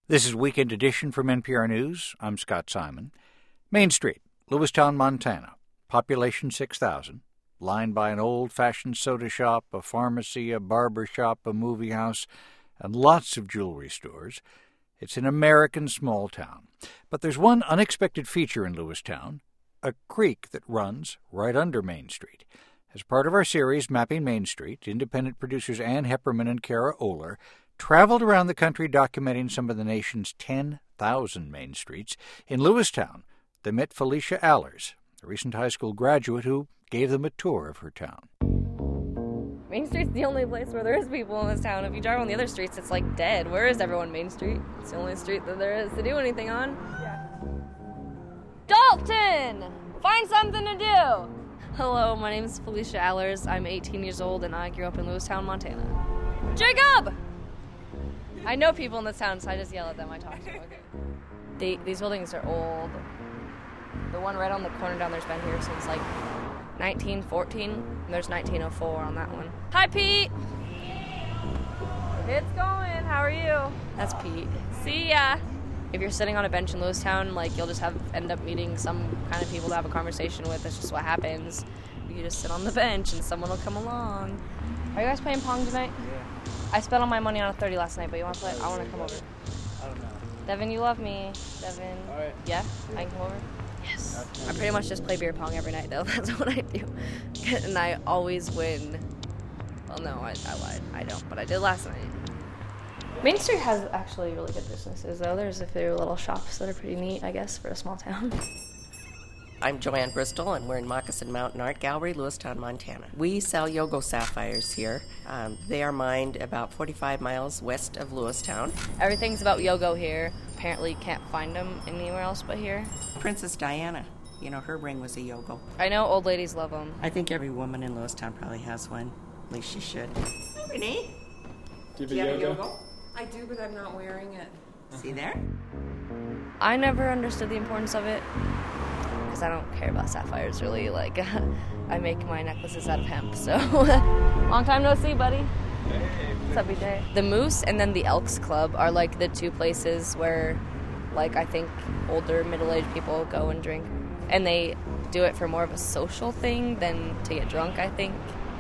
This is Weekend Edition from NPR News. I'm Scott Simon. Main Street, Lewistown, Montana. Population 6,000. Lined by an old-fashioned soda shop, a pharmacy, a barber shop, a movie house, and lots of jewelry stores. It's an American small town. But there's one unexpected feature in Lewistown, a creek that runs right under Main Street. As part of our series, Mapping Main Street, independent producers Ann Hepperman and Kara Oler traveled around the country documenting some of the nation's 10,000 main streets. In Lewistown, they met Felicia Allers, a recent high school graduate who gave them a tour of her town. Main Street's the only place where there is people in this town. If you drive on the other streets, it's like dead. Where is everyone Main Street? It's the only street that there is to do anything on. Yeah. Dalton! Find something to do! Hello, my name is Felicia Allers. I'm 18 years old and I grew up in Lewistown, Montana. Jacob! I know people in this town, so I just yell at them. I talk to them. These buildings are old. The one right on the corner down there's been here since like 1914. And there's 1904 on that one. Hi, Pete! It's going. How are you? That's Pete. See ya! If you're sitting on a bench in Lewistown, like, you'll just end up meeting some kind of people to have a conversation with. That's just what happens. You just sit on the bench and someone will come along. Are you guys playing Pong tonight? Yeah. I spent all my money on a 30 last night, but you want to play? I want to come over. I don't know. Devin, you love me. Devin. All right. Yeah? I can come over? Yes. I pretty much just play beer pong every night, though. That's what I do. And I always win. Well, no, I lied. I don't, but I did last night. Main Street has actually really good businesses, though. There's a few little shops that are pretty neat, I guess, for a small town. I'm Joanne Bristol, and we're in Moccasin Mountain Art Gallery, Lewistown, Montana. We sell Yogo sapphires here. They are mined about 45 miles west of Lewistown. Everything's about Yogo here. Apparently can't find them anywhere else but here. Princess Diana, her ring was a Yogo. I know old ladies love them. I think every woman in Lewistown probably has one. At least she should. Hi, Renee. Do you have a Yogo? I do, but I'm not wearing it. See there? I never understood the importance of it. Because I don't care about sapphires, really. Like, I make my necklaces out of hemp, so. Long time no see, buddy. Hey. What's up, BJ? The Moose and then the Elks Club are, like, the two places where, like, I think older, middle-aged people go and drink. And they do it for more of a social thing than to get drunk, I think.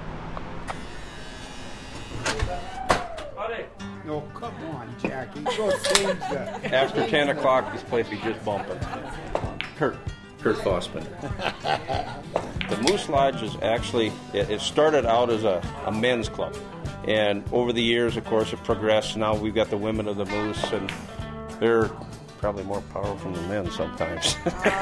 No, come on, Jackie. Go change that. After 10 o'clock, this place is just bumping. Kurt Fossman. The Moose Lodge is actually, it started out as a men's club. And over the years, of course, it progressed. Now we've got the women of the Moose, and they're probably more powerful than men sometimes.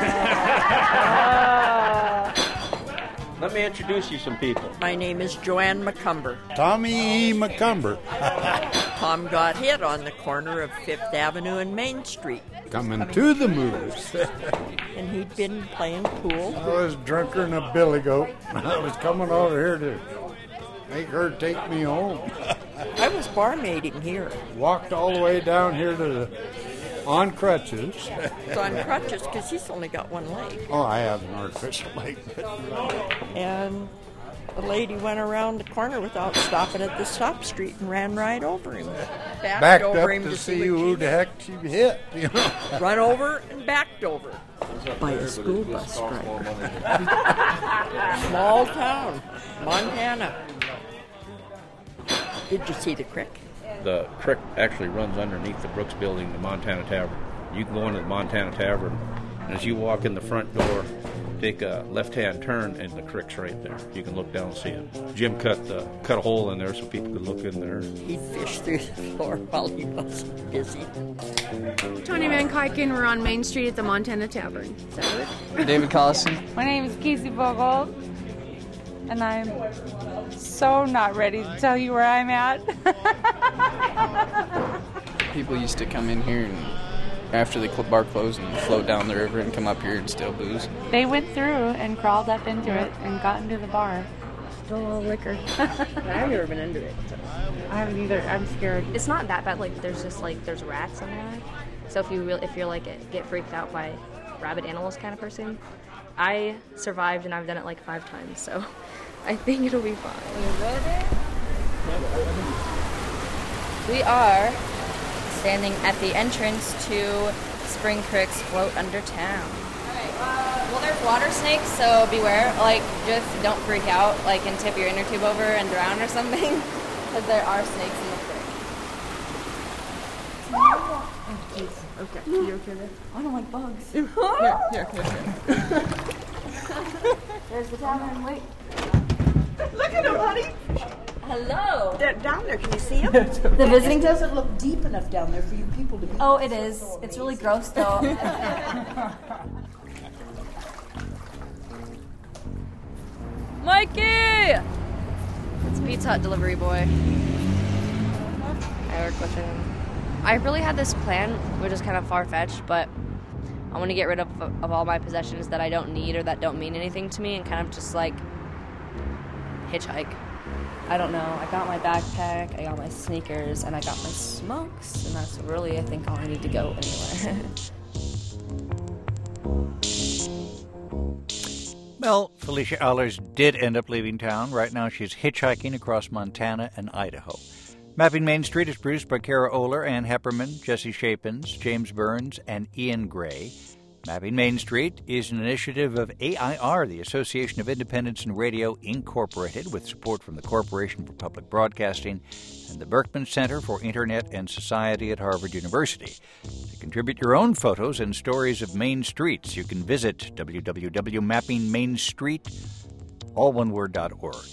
Let me introduce you some people. My name is Joanne McCumber. Tommy E. McCumber. Tom got hit on the corner of 5th Avenue and Main Street. Coming to the Moose. And he'd been playing pool. I was drunker than a billy goat. I was coming over here to make her take me home. I was barmaiding here. Walked all the way down here on crutches. It's on crutches because he's only got one leg. Oh, I have an artificial leg. And the lady went around the corner without stopping at the stop street and ran right over him. Backed over up him to see who the heck she hit. Run over and backed over by a school bus driver. Small town, Montana. Did you see the creek? The creek actually runs underneath the Brooks Building, the Montana Tavern. You can go into the Montana Tavern, and as you walk in the front door, take a left-hand turn, and the creek's right there. You can look down and see it. Jim cut a hole in there so people could look in there. He fished through the floor while he was busy. Tony Van Kyken, we're on Main Street at the Montana Tavern. Is that it? David Collison. My name is Casey Bogold, and I'm so not ready to tell you where I'm at. People used to come in here and after the bar closed and float down the river and come up here and steal booze. They went through and crawled up into it and got into the bar. Stole all the liquor. I've never been into it. So. I haven't either. I'm scared. It's not that bad. Like, there's just, like, there's rats in there. So if you're like get freaked out by rabid animals kind of person, I survived and I've done it like 5 times. So I think it'll be fine. We are standing at the entrance to Spring Creek's Float Under Town. Well, there's water snakes, so beware. Just don't freak out, and tip your inner tube over and drown or something, because there are snakes in the creek. Oh, jeez. Okay. You okay there? I don't like bugs. Here. There's the tavern. Wait. Look at him, honey. Hello. They're down there. Can you see him? The visiting It doesn't look deep enough down there for you people to be. Oh, it is. It's really gross, though. Mikey! It's Pizza Hut delivery boy. I work with him. I really had this plan, which is kind of far-fetched, but I want to get rid of all my possessions that I don't need or that don't mean anything to me and kind of just, hitchhike. I don't know. I got my backpack, I got my sneakers, and I got my smokes, and that's really, I think, all I need to go anywhere. Well, Felicia Allers did end up leaving town. Right now she's hitchhiking across Montana and Idaho. Mapping Main Street is produced by Kara Oler, Ann Hepperman, Jesse Shapins, James Burns, and Ian Gray. Mapping Main Street is an initiative of AIR, the Association of Independents in Radio, Incorporated, with support from the Corporation for Public Broadcasting and the Berkman Center for Internet and Society at Harvard University. To contribute your own photos and stories of main streets, you can visit www.mappingmainstreet.org.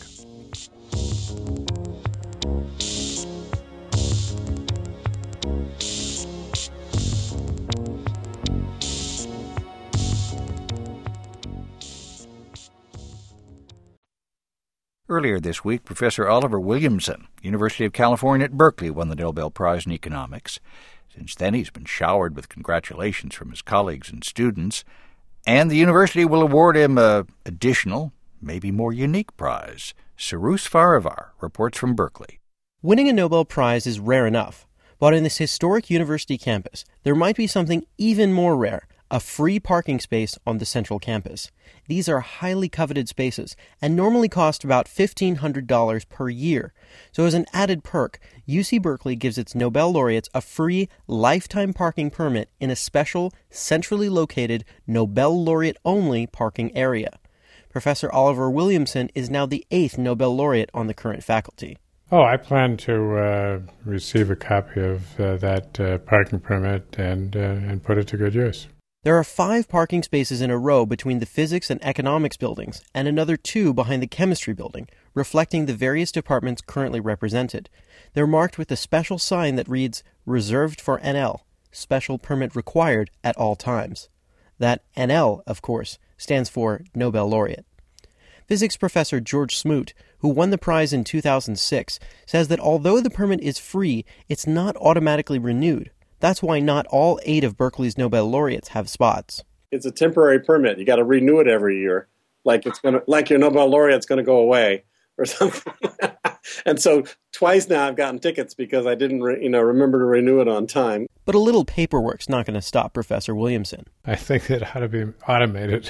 Earlier this week, Professor Oliver Williamson, University of California at Berkeley, won the Nobel Prize in Economics. Since then, he's been showered with congratulations from his colleagues and students, and the university will award him an additional, maybe more unique prize. Sarus Farivar reports from Berkeley. Winning a Nobel Prize is rare enough, but in this historic university campus, there might be something even more rare, a free parking space on the central campus. These are highly coveted spaces and normally cost about $1,500 per year. So as an added perk, UC Berkeley gives its Nobel laureates a free lifetime parking permit in a special, centrally located, Nobel laureate-only parking area. Professor Oliver Williamson is now the 8th Nobel laureate on the current faculty. Oh, I plan to receive a copy of that parking permit and put it to good use. There are 5 parking spaces in a row between the physics and economics buildings and another 2 behind the chemistry building, reflecting the various departments currently represented. They're marked with a special sign that reads, "Reserved for NL, special permit required at all times." That NL, of course, stands for Nobel Laureate. Physics professor George Smoot, who won the prize in 2006, says that although the permit is free, it's not automatically renewed. That's why not all 8 of Berkeley's Nobel laureates have spots. It's a temporary permit. You got to renew it every year, like your Nobel laureate's going to go away or something. And so twice now I've gotten tickets because I didn't, remember to renew it on time. But a little paperwork's not going to stop Professor Williamson. I think it ought to be automated,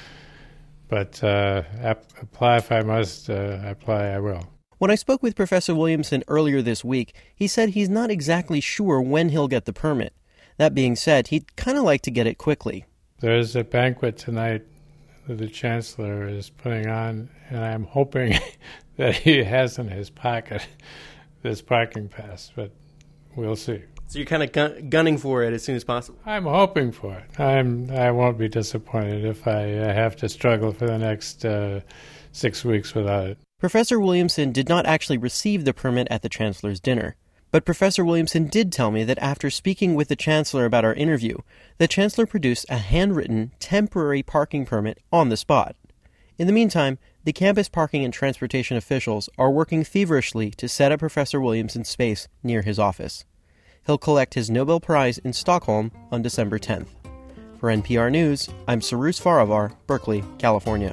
but apply if I must. Apply, I will. When I spoke with Professor Williamson earlier this week, he said he's not exactly sure when he'll get the permit. That being said, he'd kind of like to get it quickly. There's a banquet tonight that the Chancellor is putting on, and I'm hoping that he has in his pocket this parking pass, but we'll see. So you're kind of gunning for it as soon as possible? I'm hoping for it. I won't be disappointed if I have to struggle for the next 6 weeks without it. Professor Williamson did not actually receive the permit at the Chancellor's dinner, but Professor Williamson did tell me that after speaking with the Chancellor about our interview, the Chancellor produced a handwritten, temporary parking permit on the spot. In the meantime, the campus parking and transportation officials are working feverishly to set up Professor Williamson's space near his office. He'll collect his Nobel Prize in Stockholm on December 10th. For NPR News, I'm Sarus Farivar, Berkeley, California.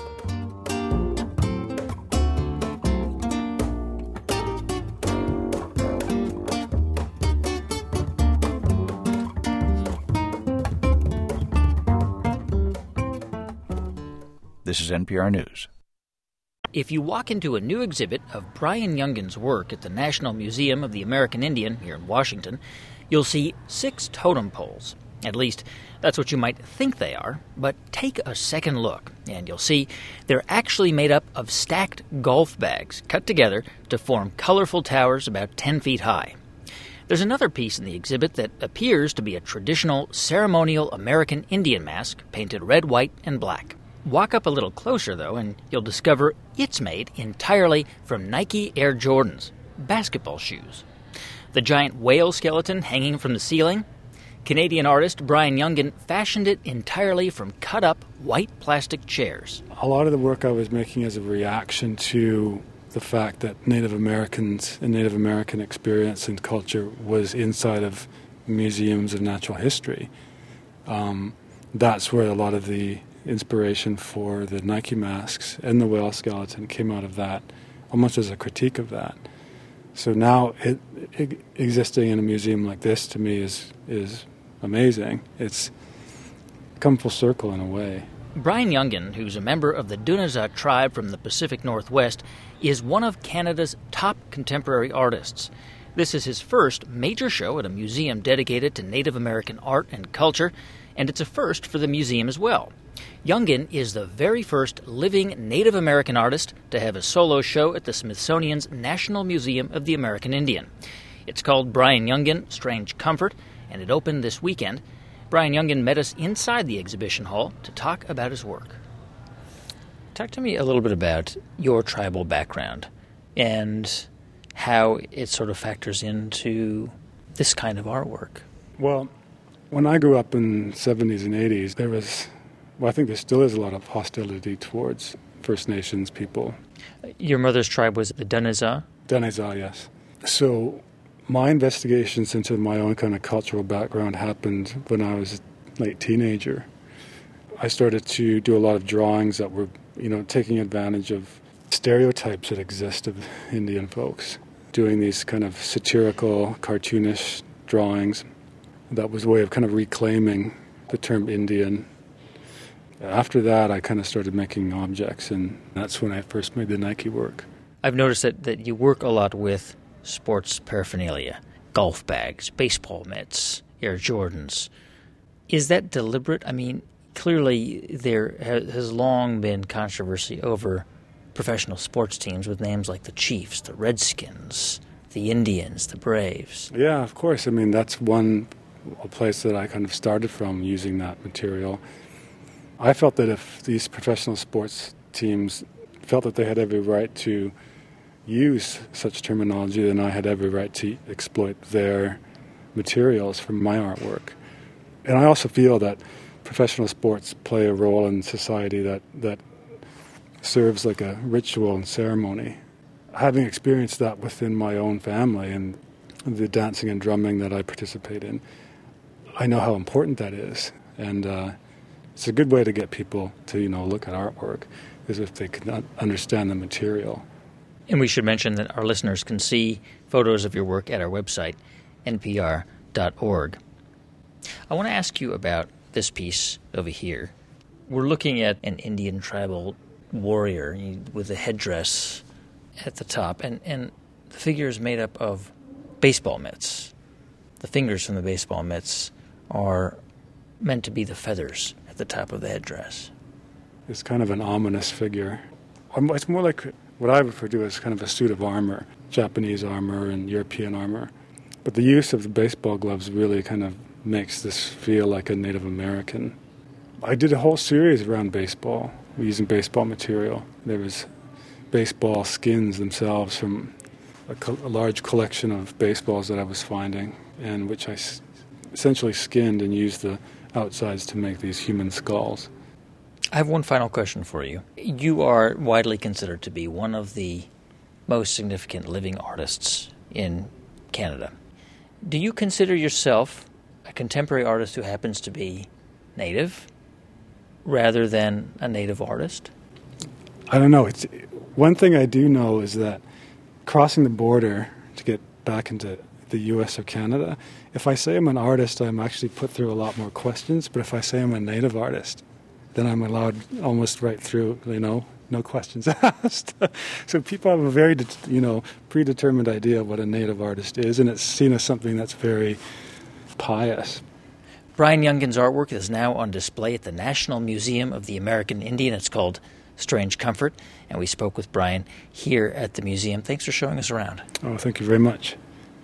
This is NPR News. If you walk into a new exhibit of Brian Youngin's work at the National Museum of the American Indian here in Washington, you'll see 6 totem poles. At least, that's what you might think they are, but take a second look, and you'll see they're actually made up of stacked golf bags cut together to form colorful towers about 10 feet high. There's another piece in the exhibit that appears to be a traditional ceremonial American Indian mask painted red, white, and black. Walk up a little closer, though, and you'll discover it's made entirely from Nike Air Jordans, basketball shoes. The giant whale skeleton hanging from the ceiling? Canadian artist Brian Youngin fashioned it entirely from cut-up white plastic chairs. A lot of the work I was making is a reaction to the fact that Native Americans and Native American experience and culture was inside of museums of natural history. That's where a lot of the inspiration for the Nike masks and the whale skeleton came out of that, almost as a critique of that. So now existing in a museum like this to me is amazing. It's come full circle in a way. Brian Youngin, who's a member of the Dunazah tribe from the Pacific Northwest, is one of Canada's top contemporary artists. This is his first major show at a museum dedicated to Native American art and culture, and it's a first for the museum as well. Youngin is the very first living Native American artist to have a solo show at the Smithsonian's National Museum of the American Indian. It's called Brian Youngin, Strange Comfort, and it opened this weekend. Brian Youngin met us inside the exhibition hall to talk about his work. Talk to me a little bit about your tribal background and how it sort of factors into this kind of artwork. Well, when I grew up in the 70s and 80s, there was, I think there still is a lot of hostility towards First Nations people. Your mother's tribe was the Dunazah? Dunazah, yes. So my investigations into my own kind of cultural background happened when I was a late teenager. I started to do a lot of drawings that were, taking advantage of stereotypes that exist of Indian folks, doing these kind of satirical, cartoonish drawings. That was a way of kind of reclaiming the term Indian. After that, I kind of started making objects, and that's when I first made the Nike work. I've noticed that you work a lot with sports paraphernalia, golf bags, baseball mitts, Air Jordans. Is that deliberate? I mean, clearly there has long been controversy over professional sports teams with names like the Chiefs, the Redskins, the Indians, the Braves. Yeah, of course. I mean, that's a place that I kind of started from, using that material. I felt that if these professional sports teams felt that they had every right to use such terminology, then I had every right to exploit their materials from my artwork. And I also feel that professional sports play a role in society that serves like a ritual and ceremony. Having experienced that within my own family and the dancing and drumming that I participate in, I know how important that is. And it's a good way to get people to, look at artwork, is if they can understand the material. And we should mention that our listeners can see photos of your work at our website, npr.org. I want to ask you about this piece over here. We're looking at an Indian tribal warrior with a headdress at the top, and the figure is made up of baseball mitts. The fingers from the baseball mitts are meant to be the feathers at the top of the headdress. It's kind of an ominous figure. It's more like what I refer to as kind of a suit of armor, Japanese armor and European armor. But the use of the baseball gloves really kind of makes this feel like a Native American. I did a whole series around baseball, using baseball material. There was baseball skins themselves from a large collection of baseballs that I was finding, and which I essentially skinned and used the outsides to make these human skulls. I have one final question for you. You are widely considered to be one of the most significant living artists in Canada. Do you consider yourself a contemporary artist who happens to be Native rather than a Native artist? I don't know. One thing I do know is that crossing the border to get back into the U.S. or Canada, if I say I'm an artist, I'm actually put through a lot more questions. But if I say I'm a Native artist, then I'm allowed almost right through, no questions asked. So people have a very, predetermined idea of what a Native artist is, and it's seen as something that's very pious. Brian Youngin's artwork is now on display at the National Museum of the American Indian. It's called Strange Comfort, and we spoke with Brian here at the museum. Thanks for showing us around. Oh, thank you very much.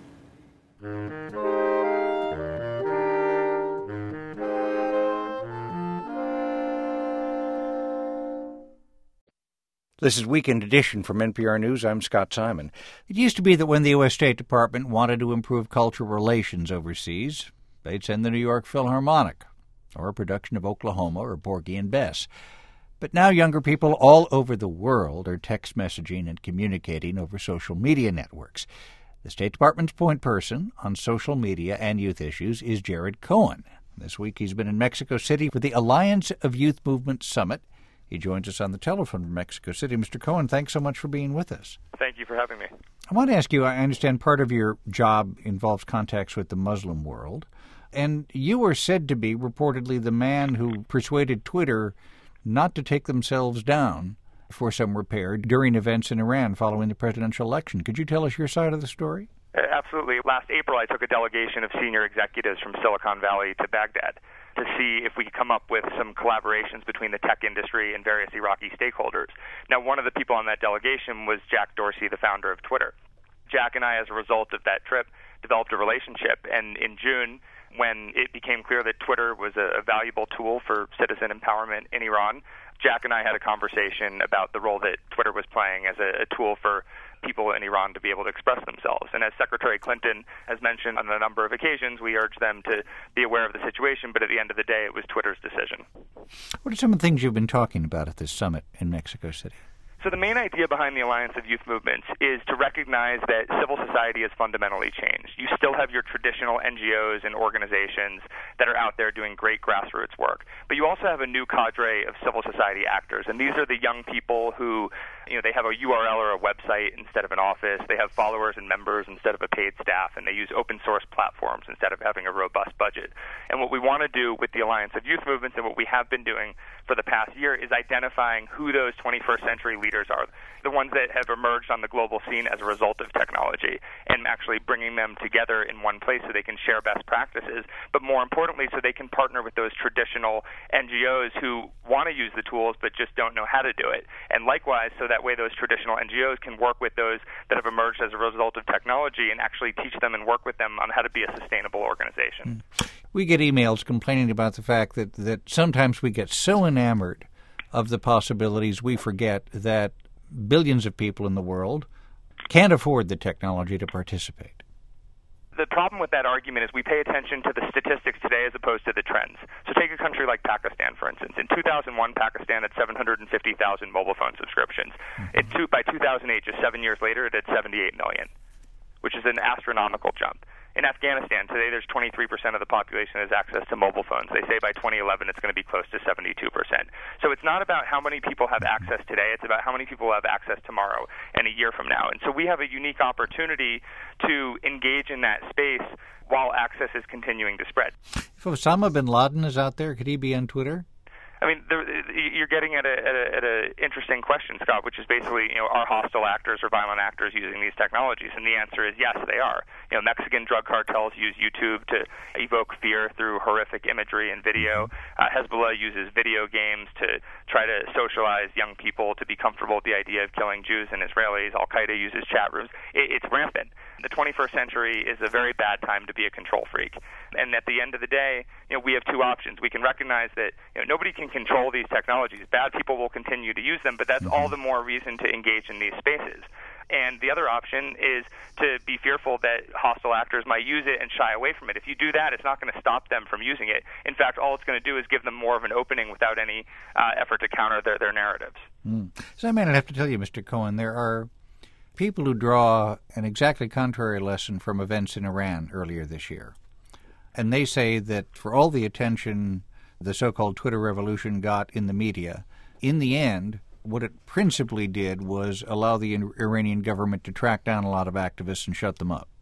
This is Weekend Edition from NPR News. I'm Scott Simon. It used to be that when the U.S. State Department wanted to improve cultural relations overseas, they'd send the New York Philharmonic or a production of Oklahoma or Porgy and Bess. But now younger people all over the world are text messaging and communicating over social media networks. The State Department's point person on social media and youth issues is Jared Cohen. This week he's been in Mexico City for the Alliance of Youth Movement Summit. He joins us on the telephone from Mexico City. Mr. Cohen, thanks so much for being with us. Thank you for having me. I want to ask you, I understand part of your job involves contacts with the Muslim world, and you are said to be reportedly the man who persuaded Twitter not to take themselves down for some repair during events in Iran following the presidential election. Could you tell us your side of the story? Absolutely. Last April, I took a delegation of senior executives from Silicon Valley to Baghdad to see if we could come up with some collaborations between the tech industry and various Iraqi stakeholders. Now, one of the people on that delegation was Jack Dorsey, the founder of Twitter. Jack and I, as a result of that trip, developed a relationship, and in June, when it became clear that Twitter was a valuable tool for citizen empowerment in Iran, Jack and I had a conversation about the role that Twitter was playing as a tool for people in Iran to be able to express themselves. And as Secretary Clinton has mentioned on a number of occasions, we urged them to be aware of the situation, but at the end of the day, it was Twitter's decision. What are some of the things you've been talking about at this summit in Mexico City? So the main idea behind the Alliance of Youth Movements is to recognize that civil society has fundamentally changed. You still have your traditional NGOs and organizations that are out there doing great grassroots work, but you also have a new cadre of civil society actors, and these are the young people who, they have a URL or a website instead of an office, they have followers and members instead of a paid staff, and they use open source platforms instead of having a robust budget. And what we want to do with the Alliance of Youth Movements, and what we have been doing for the past year, is identifying who those 21st century leaders are, the ones that have emerged on the global scene as a result of technology, and actually bringing them together in one place so they can share best practices, but more importantly, so they can partner with those traditional NGOs who want to use the tools but just don't know how to do it. And likewise, so that way those traditional NGOs can work with those that have emerged as a result of technology and actually teach them and work with them on how to be a sustainable organization. We get emails complaining about the fact that sometimes we get so enamored of the possibilities we forget that billions of people in the world can't afford the technology to participate. The problem with that argument is we pay attention to the statistics today as opposed to the trends. So take a country like Pakistan, for instance. In 2001, Pakistan had 750,000 mobile phone subscriptions. By 2008, just 7 years later, it had 78 million, which is an astronomical jump. In Afghanistan, today there's 23% of the population that has access to mobile phones. They say by 2011 it's going to be close to 72%. So it's not about how many people have access today, it's about how many people have access tomorrow and a year from now. And so we have a unique opportunity to engage in that space while access is continuing to spread. If Osama bin Laden is out there, could he be on Twitter? I mean, you're getting at a interesting question, Scott, which is basically, are hostile actors or violent actors using these technologies? And the answer is yes, they are. Mexican drug cartels use YouTube to evoke fear through horrific imagery and video. Hezbollah uses video games to try to socialize young people to be comfortable with the idea of killing Jews and Israelis. Al-Qaeda uses chat rooms. It's rampant. The 21st century is a very bad time to be a control freak. And at the end of the day, we have two options. We can recognize that nobody can control these technologies. Bad people will continue to use them, but that's all the more reason to engage in these spaces. And the other option is to be fearful that hostile actors might use it and shy away from it. If you do that, it's not going to stop them from using it. In fact, all it's going to do is give them more of an opening without any effort to counter their narratives. So I might have to tell you, Mr. Cohen, there are people who draw an exactly contrary lesson from events in Iran earlier this year. And they say that for all the attention the so-called Twitter revolution got in the media, in the end, what it principally did was allow the Iranian government to track down a lot of activists and shut them up.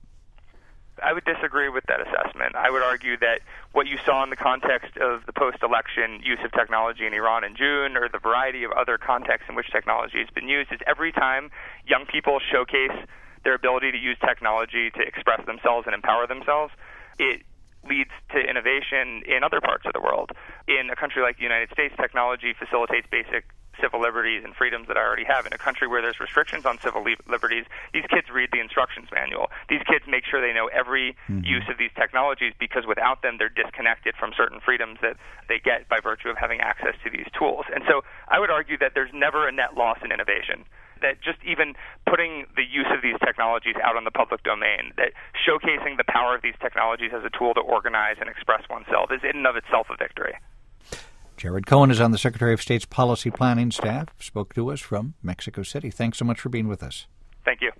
I would disagree with that assessment. I would argue that what you saw in the context of the post-election use of technology in Iran in June, or the variety of other contexts in which technology has been used, is every time young people showcase their ability to use technology to express themselves and empower themselves, it leads to innovation in other parts of the world. In a country like the United States, technology facilitates basic civil liberties and freedoms that I already have. In a country where there's restrictions on civil liberties, these kids read the instructions manual. These kids make sure they know every use of these technologies, because without them, they're disconnected from certain freedoms that they get by virtue of having access to these tools. And so I would argue that there's never a net loss in innovation, that just even putting the use of these technologies out on the public domain, that showcasing the power of these technologies as a tool to organize and express oneself is in and of itself a victory. Jared Cohen is on the Secretary of State's policy planning staff, spoke to us from Mexico City. Thanks so much for being with us. Thank you.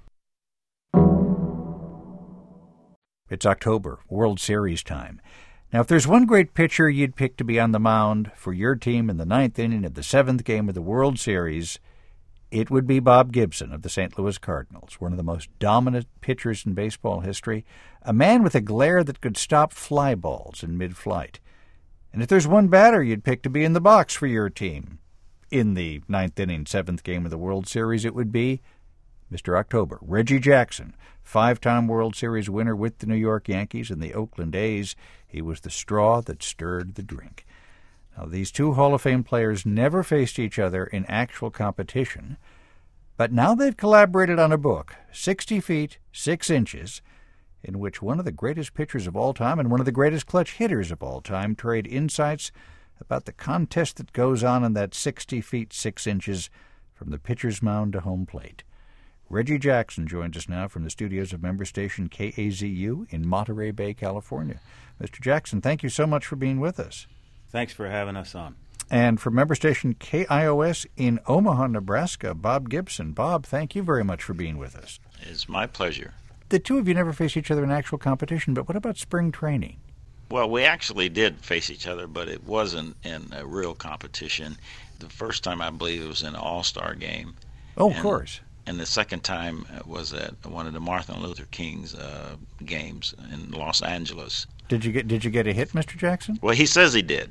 It's October, World Series time. Now, if there's one great pitcher you'd pick to be on the mound for your team in the ninth inning of the seventh game of the World Series, it would be Bob Gibson of the St. Louis Cardinals, one of the most dominant pitchers in baseball history, a man with a glare that could stop fly balls in mid-flight. And if there's one batter you'd pick to be in the box for your team in the ninth inning, seventh game of the World Series, it would be Mr. October, Reggie Jackson, five-time World Series winner with the New York Yankees and the Oakland A's. He was the straw that stirred the drink. Now, these two Hall of Fame players never faced each other in actual competition, but now they've collaborated on a book, 60 feet, 6 inches, in which one of the greatest pitchers of all time and one of the greatest clutch hitters of all time trade insights about the contest that goes on in that 60 feet, 6 inches from the pitcher's mound to home plate. Reggie Jackson joins us now from the studios of member station KAZU in Monterey Bay, California. Mr. Jackson, thank you so much for being with us. Thanks for having us on. And from member station KIOS in Omaha, Nebraska, Bob Gibson. Bob, thank you very much for being with us. It's my pleasure. The two of you never faced each other in actual competition, but what about spring training? Well, we actually did face each other, but it wasn't in a real competition. The first time, I believe, it was in an all-star game. Oh, of course. And the second time was at one of the Martin Luther King's games in Los Angeles. Did you get a hit, Mr. Jackson? Well, he says he did.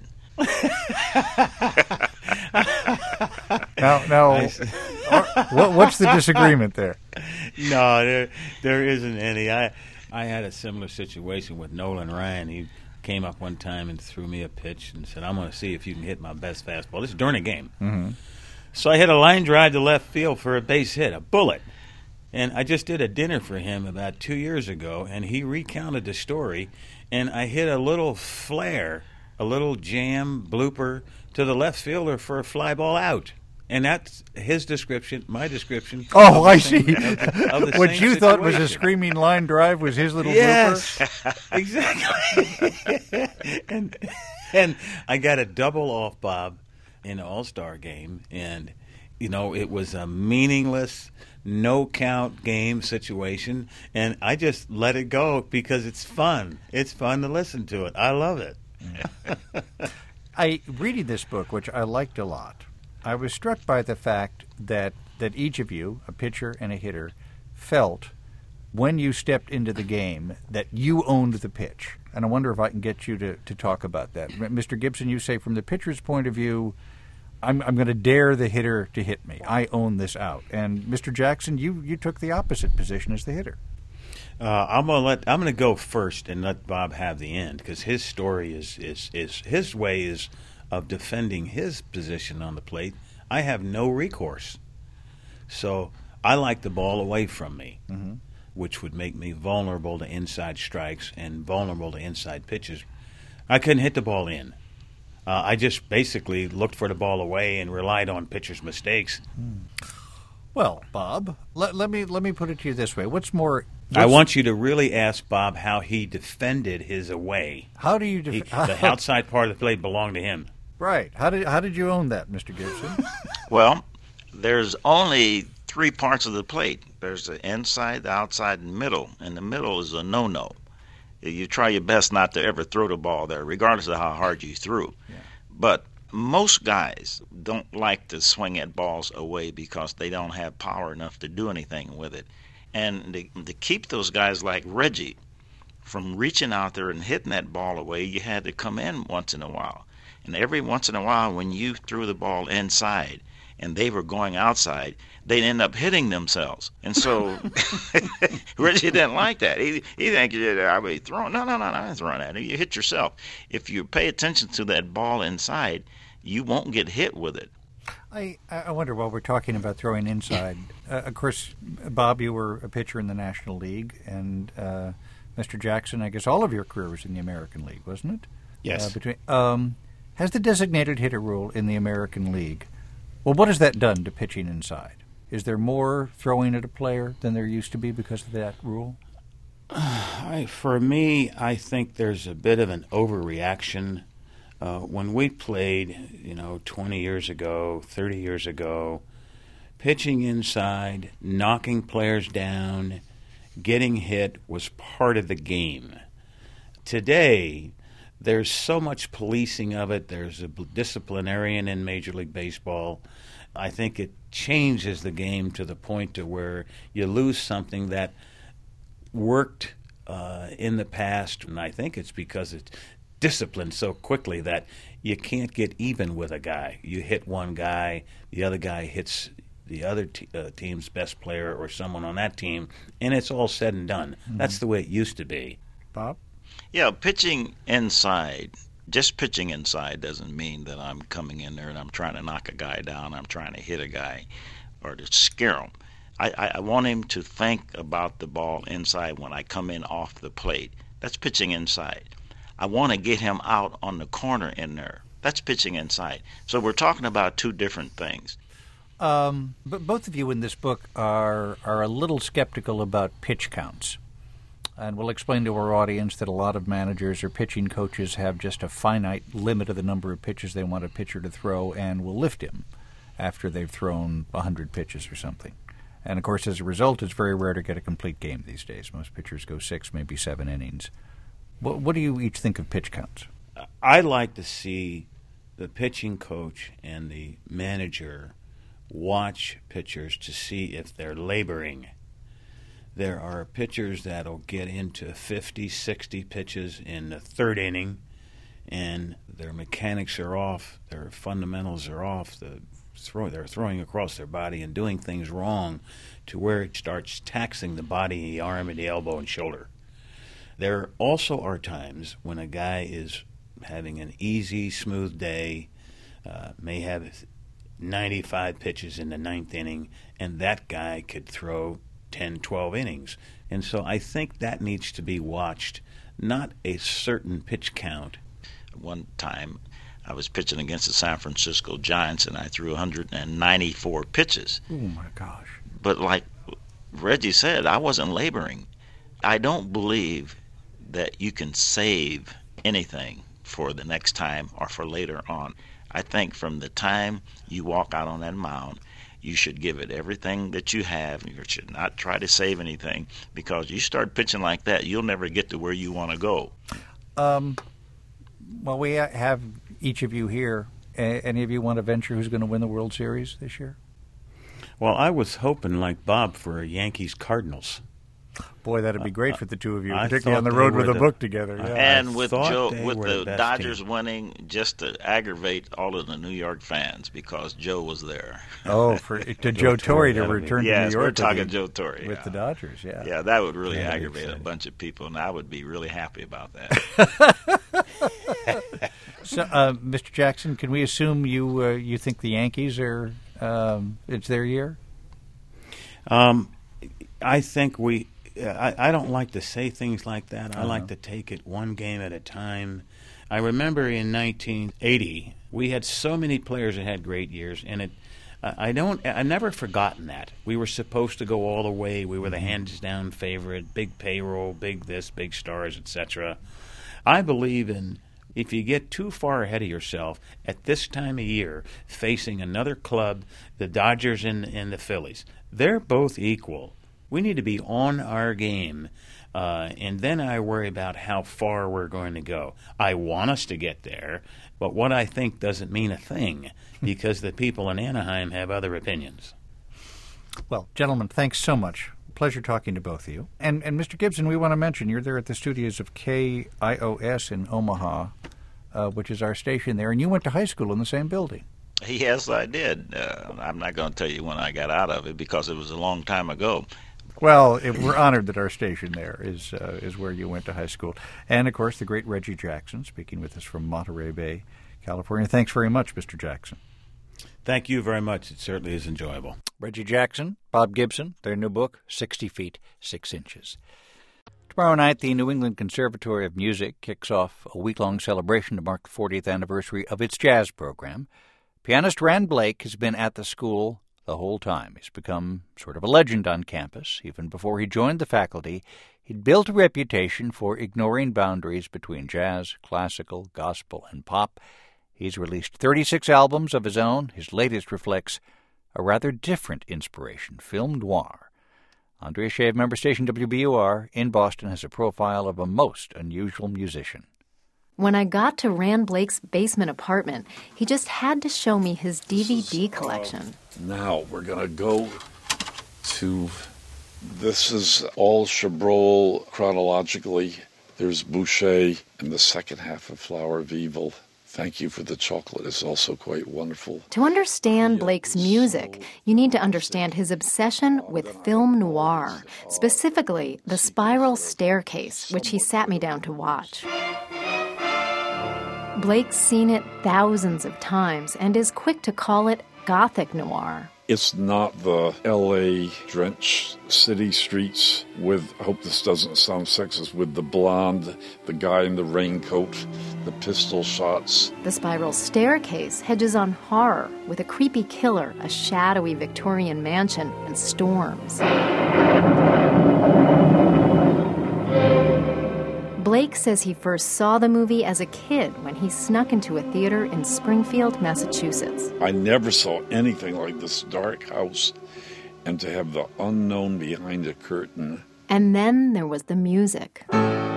Now, what's the disagreement there? No, there isn't any. I had a similar situation with Nolan Ryan. He came up one time and threw me a pitch and said, "I'm going to see if you can hit my best fastball." This is during a game. Mm-hmm. So I hit a line drive to left field for a base hit, a bullet. And I just did a dinner for him about 2 years ago, and he recounted the story, and I hit a little flare, a little jam blooper to the left fielder for a fly ball out. And that's his description, my description. Oh, I see. Of the what same you thought was a situation. screaming line drive was his little blooper? Exactly. and I got a double off Bob in an all-star game, and, you know, it was a meaningless, no-count game situation, and I just let it go because it's fun. It's fun to listen to it. I love it. Reading this book, which I liked a lot, I was struck by the fact that each of you, a pitcher and a hitter, felt when you stepped into the game that you owned the pitch. And I wonder if I can get you to talk about that. Mr. Gibson, you say from the pitcher's point of view, I'm going to dare the hitter to hit me. I own this out. And Mr. Jackson, you took the opposite position as the hitter. I'm gonna go first and let Bob have the end, because his story is his way is of defending his position on the plate. I have no recourse, so I like the ball away from me, which would make me vulnerable to inside strikes and vulnerable to inside pitches. I couldn't hit the ball in. I just basically looked for the ball away and relied on pitchers' mistakes. Well, Bob, let me put it to you this way: I want you to really ask Bob how he defended his away. How do you the outside part of the plate belonged to him. Right. How did you own that, Mr. Gibson? Well, there's only 3 parts of the plate. There's the inside, the outside, and middle. And the middle is a no-no. You try your best not to ever throw the ball there, regardless of how hard you threw. Yeah. But most guys don't like to swing at balls away because they don't have power enough to do anything with it. And to keep those guys like Reggie from reaching out there and hitting that ball away, you had to come in once in a while. And every once in a while, when you threw the ball inside and they were going outside, they'd end up hitting themselves. And so Reggie didn't like that. He think I mean, throwing. No, I ain't throwing that. You hit yourself. If you pay attention to that ball inside, you won't get hit with it. I wonder, while we're talking about throwing inside, of course, Bob, you were a pitcher in the National League, and Mr. Jackson, I guess all of your career was in the American League, wasn't it? Yes. Has the designated hitter rule in the American League, well, what has that done to pitching inside? Is there more throwing at a player than there used to be because of that rule? For me, I think there's a bit of an overreaction. When we played, 20 years ago, 30 years ago, pitching inside, knocking players down, getting hit was part of the game. Today, there's so much policing of it. There's a disciplinarian in Major League Baseball. I think it changes the game to the point to where you lose something that worked in the past, and I think it's because it's disciplined so quickly that you can't get even with a guy. You hit one guy, the other guy hits the other team's best player or someone on that team, and it's all said and done. Mm-hmm. That's the way it used to be. Bob? Yeah, pitching inside, just pitching inside doesn't mean that I'm coming in there and I'm trying to knock a guy down, I'm trying to hit a guy or to scare him. I want him to think about the ball inside when I come in off the plate. That's pitching inside. I want to get him out on the corner in there. That's pitching inside. So we're talking about two different things. But both of you in this book are a little skeptical about pitch counts. And we'll explain to our audience that a lot of managers or pitching coaches have just a finite limit of the number of pitches they want a pitcher to throw and will lift him after they've thrown 100 pitches or something. And, of course, as a result, it's very rare to get a complete game these days. Most pitchers go 6, maybe 7 innings. What do you each think of pitch counts? I like to see the pitching coach and the manager watch pitchers to see if they're laboring. There are pitchers that'll get into 50, 60 pitches in the third inning, and their mechanics are off, their fundamentals are off, they're throwing across their body and doing things wrong to where it starts taxing the body, the arm, and the elbow and shoulder. There also are times when a guy is having an easy, smooth day, may have 95 pitches in the ninth inning, and that guy could throw 10, 12 innings. And so I think that needs to be watched, not a certain pitch count. One time I was pitching against the San Francisco Giants, and I threw 194 pitches. Oh, my gosh. But like Reggie said, I wasn't laboring. I don't believe that you can save anything for the next time or for later on. I think from the time you walk out on that mound, you should give it everything that you have. You should not try to save anything, because you start pitching like that, you'll never get to where you want to go. Well, we have each of you here. Any of you want to venture who's going to win the World Series this year? Well, I was hoping, like Bob, for a Yankees-Cardinals. Boy, that'd be great for the two of you, particularly on the road with a book together. Yeah. And with the Dodgers winning, just to aggravate all of the New York fans, because Joe was there. Oh, to Joe Torre to return to New York. Yes, we're talking Joe Torre. With the Dodgers, yeah. Yeah, that would really aggravate a bunch of people, and I would be really happy about that. So, Mr. Jackson, can we assume you think the Yankees are it's their year? I think I don't like to say things like that. I like to take it one game at a time. I remember in 1980, we had so many players that had great years, and I've never forgotten that. We were supposed to go all the way. We were the hands-down favorite, big payroll, big this, big stars, etc. I believe in, if you get too far ahead of yourself at this time of year, facing another club, the Dodgers and the Phillies, they're both equal. We need to be on our game, and then I worry about how far we're going to go. I want us to get there, but what I think doesn't mean a thing, because the people in Anaheim have other opinions. Well, gentlemen, thanks so much. Pleasure talking to both of you. And Mr. Gibson, we want to mention you're there at the studios of KIOS in Omaha, which is our station there, and you went to high school in the same building. Yes, I did. I'm not going to tell you when I got out of it because it was a long time ago. Well, we're honored that our station there is where you went to high school. And, of course, the great Reggie Jackson, speaking with us from Monterey Bay, California. Thanks very much, Mr. Jackson. Thank you very much. It certainly is enjoyable. Reggie Jackson, Bob Gibson, their new book, 60 Feet, 6 Inches. Tomorrow night, the New England Conservatory of Music kicks off a week-long celebration to mark the 40th anniversary of its jazz program. Pianist Rand Blake has been at the school the whole time. He's become sort of a legend on campus. Even before he joined the faculty, he'd built a reputation for ignoring boundaries between jazz, classical, gospel, and pop. He's released 36 albums of his own. His latest reflects a rather different inspiration, film noir. Andrea Shea of member station WBUR in Boston has a profile of a most unusual musician. When I got to Rand Blake's basement apartment, he just had to show me his DVD collection. Now we're going to go to... This is all Chabrol chronologically. There's Boucher and the second half of Flower of Evil. Thank You for the Chocolate is also quite wonderful. To understand Blake's music, you need to understand his obsession with film noir, specifically The Spiral Staircase, which he sat me down to watch. Blake's seen it thousands of times and is quick to call it Gothic noir. It's not the L.A. drenched city streets with, I hope this doesn't sound sexist, with the blonde, the guy in the raincoat, the pistol shots. The Spiral Staircase hedges on horror with a creepy killer, a shadowy Victorian mansion, and storms. Blake says he first saw the movie as a kid when he snuck into a theater in Springfield, Massachusetts. I never saw anything like this dark house, and to have the unknown behind a curtain. And then there was the music.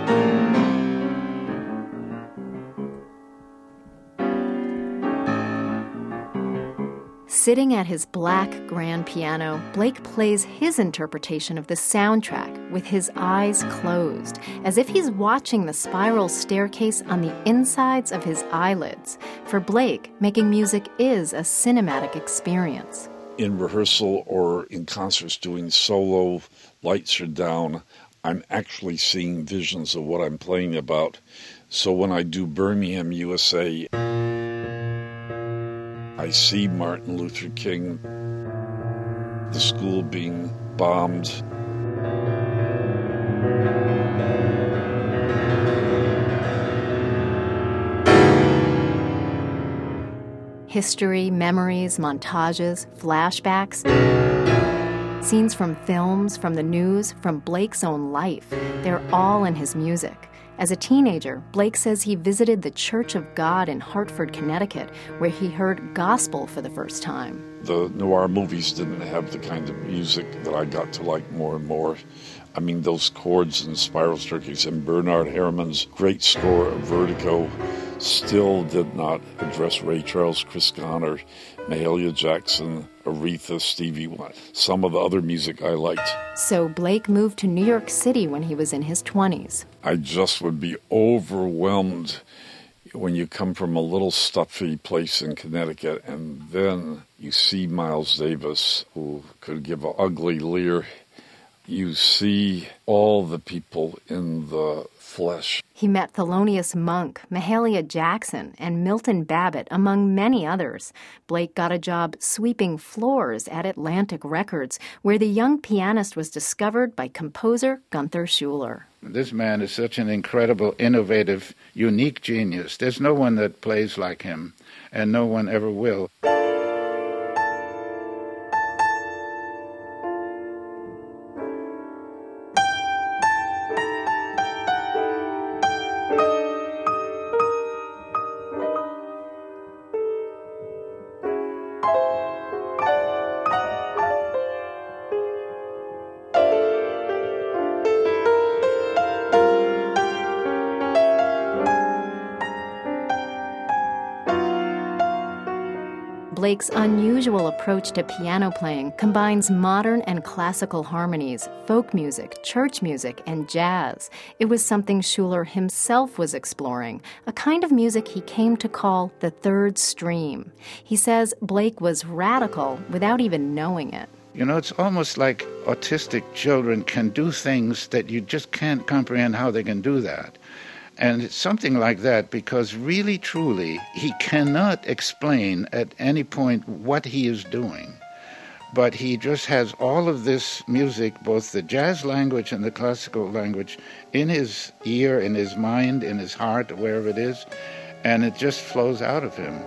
Sitting at his black grand piano, Blake plays his interpretation of the soundtrack with his eyes closed, as if he's watching the spiral staircase on the insides of his eyelids. For Blake, making music is a cinematic experience. In rehearsal or in concerts doing solo, lights are down, I'm actually seeing visions of what I'm playing about. So when I do Birmingham, USA, I see Martin Luther King, the school being bombed. History, memories, montages, flashbacks, scenes from films, from the news, from Blake's own life. They're all in his music. As a teenager, Blake says he visited the Church of God in Hartford, Connecticut, where he heard gospel for the first time. The noir movies didn't have the kind of music that I got to like more and more. I mean, those chords and Spiral Staircase and Bernard Herrmann's great score of Vertigo still did not address Ray Charles, Chris Connor, Mahalia Jackson, Aretha, Stevie Wonder, some of the other music I liked. So Blake moved to New York City when he was in his 20s. I just would be overwhelmed when you come from a little stuffy place in Connecticut and then you see Miles Davis, who could give an ugly leer. You see all the people in the flesh. He met Thelonious Monk, Mahalia Jackson, and Milton Babbitt, among many others. Blake got a job sweeping floors at Atlantic Records, where the young pianist was discovered by composer Gunther Schuller. This man is such an incredible, innovative, unique genius. There's no one that plays like him, and no one ever will. Blake's unusual approach to piano playing combines modern and classical harmonies, folk music, church music, and jazz. It was something Schuller himself was exploring, a kind of music he came to call the third stream. He says Blake was radical without even knowing it. You know, it's almost like autistic children can do things that you just can't comprehend how they can do that. And it's something like that because really, truly, he cannot explain at any point what he is doing. But he just has all of this music, both the jazz language and the classical language, in his ear, in his mind, in his heart, wherever it is, and it just flows out of him.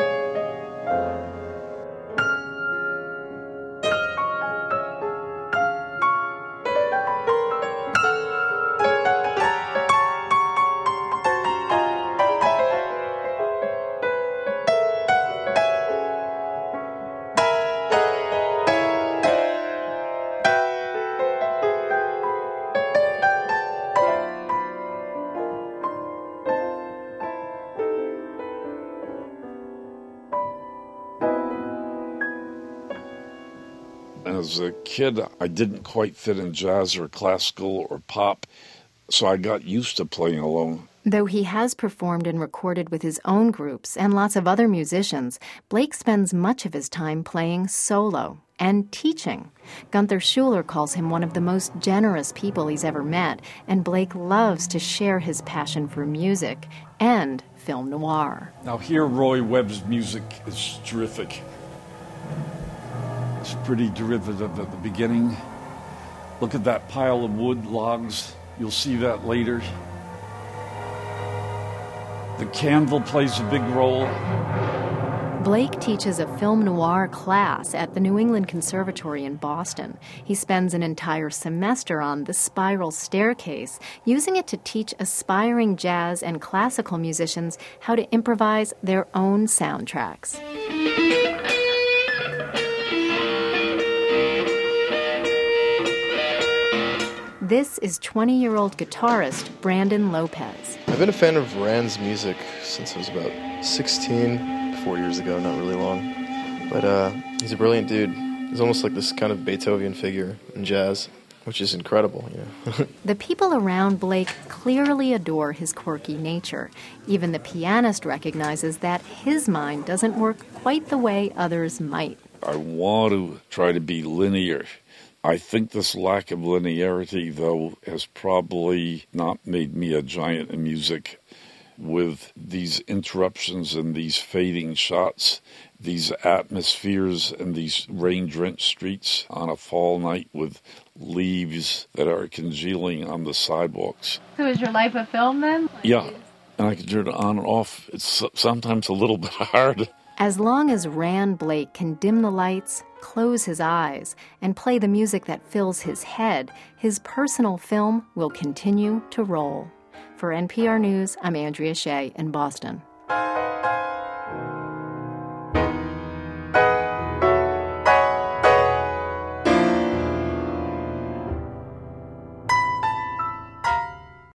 As a kid, I didn't quite fit in jazz or classical or pop, so I got used to playing alone. Though he has performed and recorded with his own groups and lots of other musicians, Blake spends much of his time playing solo and teaching. Gunther Schuller calls him one of the most generous people he's ever met, and Blake loves to share his passion for music and film noir. Now here, Roy Webb's music is terrific. It's pretty derivative at the beginning. Look at that pile of wood logs. You'll see that later. The candle plays a big role. Blake teaches a film noir class at the New England Conservatory in Boston. He spends an entire semester on The Spiral Staircase, using it to teach aspiring jazz and classical musicians how to improvise their own soundtracks. This is 20-year-old guitarist Brandon Lopez. I've been a fan of Rand's music since I was about 16, 4 years ago, not really long. But he's a brilliant dude. He's almost like this kind of Beethoven figure in jazz, which is incredible, you know. The people around Blake clearly adore his quirky nature. Even the pianist recognizes that his mind doesn't work quite the way others might. I want to try to be linear. I think this lack of linearity, though, has probably not made me a giant in music. With these interruptions and these fading shots, these atmospheres and these rain-drenched streets on a fall night with leaves that are congealing on the sidewalks. So is your life a film then? Yeah, and I can turn it on and off. It's sometimes a little bit hard. As long as Rand Blake can dim the lights, close his eyes, and play the music that fills his head, his personal film will continue to roll. For NPR News, I'm Andrea Shea in Boston.